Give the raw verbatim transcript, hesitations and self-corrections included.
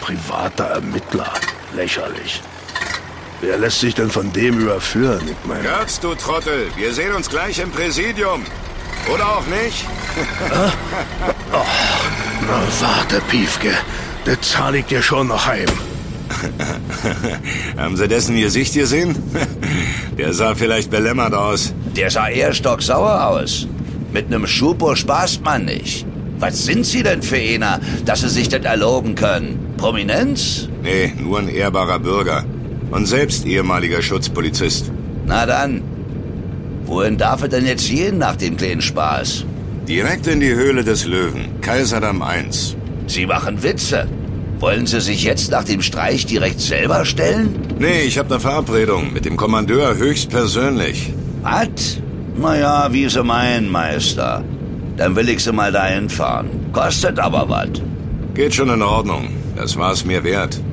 privater Ermittler. Lächerlich. Wer lässt sich denn von dem überführen? Ich meine... Götz, du Trottel, wir sehen uns gleich im Präsidium. Oder auch nicht? Oh, na warte, Piefke. Das zahl ich dir schon noch heim. Haben Sie dessen Gesicht gesehen? Der sah vielleicht belämmert aus. Der sah eher stocksauer aus. Mit einem Schupo spaßt man nicht. Was sind Sie denn für einer, dass Sie sich das erlauben können? Prominenz? Nee, nur ein ehrbarer Bürger. Und selbst ehemaliger Schutzpolizist. Na dann, wohin darf er denn jetzt gehen nach dem kleinen Spaß? Direkt in die Höhle des Löwen, Kaiserdamm eins. Sie machen Witze. Wollen Sie sich jetzt nach dem Streich direkt selber stellen? Nee, ich habe eine Verabredung mit dem Kommandeur höchstpersönlich. Was? Naja, wie Sie meinen, Meister. Dann will ich Sie mal dahin fahren. Kostet aber was. Geht schon in Ordnung. Das war's mir wert.